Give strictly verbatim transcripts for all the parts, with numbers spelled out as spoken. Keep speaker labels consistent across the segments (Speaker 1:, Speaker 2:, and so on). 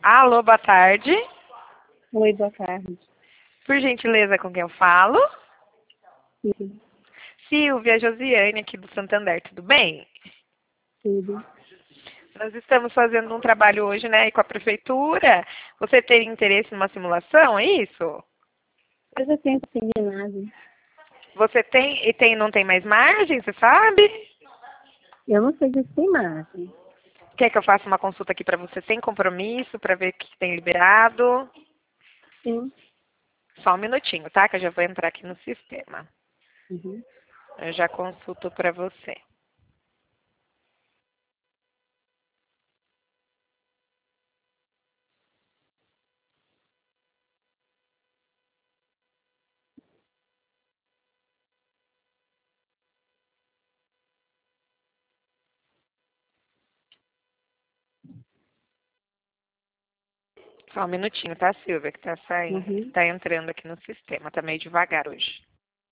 Speaker 1: Alô, boa tarde.
Speaker 2: Oi, boa tarde.
Speaker 1: Por gentileza, com quem eu falo?
Speaker 2: Sim,
Speaker 1: Silvia Josiane, aqui do Santander, tudo bem?
Speaker 2: tudo.
Speaker 1: Nós estamos fazendo um trabalho hoje, né, com a prefeitura. Você teria interesse numa simulação, é isso?
Speaker 2: Eu já tenho terminado.
Speaker 1: Você tem e tem, não tem mais margem, você sabe?
Speaker 2: Eu não sei se tem margem.
Speaker 1: Quer que eu faça uma consulta aqui para você sem compromisso, para ver o que tem liberado?
Speaker 2: Sim.
Speaker 1: Só um minutinho, tá? Que eu já vou entrar aqui no sistema.
Speaker 2: Uhum.
Speaker 1: Eu já consulto para você. Só um minutinho, tá, Silvia? Que tá saindo,
Speaker 2: Uhum.
Speaker 1: tá entrando aqui no sistema. Tá meio devagar hoje.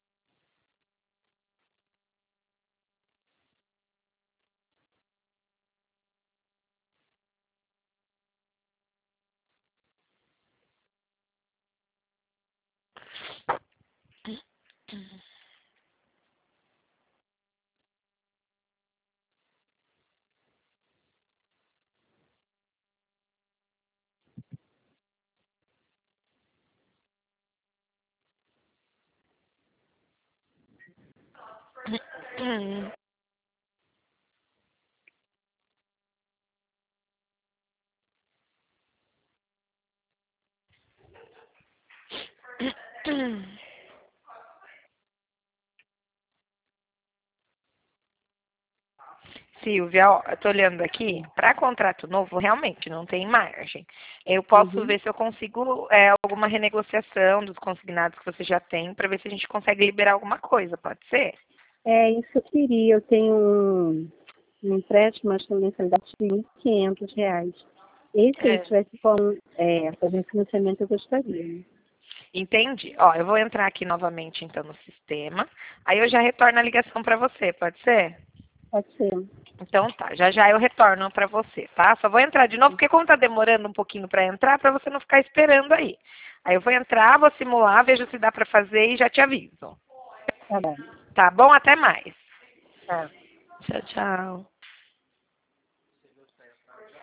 Speaker 1: Silvia, ó, eu tô olhando aqui, para contrato novo, realmente não tem margem. Eu posso
Speaker 2: Uhum.
Speaker 1: ver se eu consigo é, alguma renegociação dos consignados que você já tem, para ver se a gente consegue liberar alguma coisa, pode ser?
Speaker 2: É isso que eu queria. Eu tenho um, um empréstimo, acho que a mensalidade de mil e quinhentos reais. Esse aí, se
Speaker 1: É.
Speaker 2: tivesse como é, fazer um financiamento, eu gostaria. Né?
Speaker 1: Entendi. Ó, eu vou entrar aqui novamente, então, no sistema. Aí eu já retorno a ligação para você, pode ser?
Speaker 2: Pode ser.
Speaker 1: Então tá, já já eu retorno para você, tá? Só vou entrar de novo, porque como tá demorando um pouquinho para entrar, para você não ficar esperando aí. Aí eu vou entrar, vou simular, vejo se dá para fazer e já te aviso.
Speaker 2: Tá bom.
Speaker 1: Tá bom? Até mais.
Speaker 2: Tá.
Speaker 1: Tchau, tchau.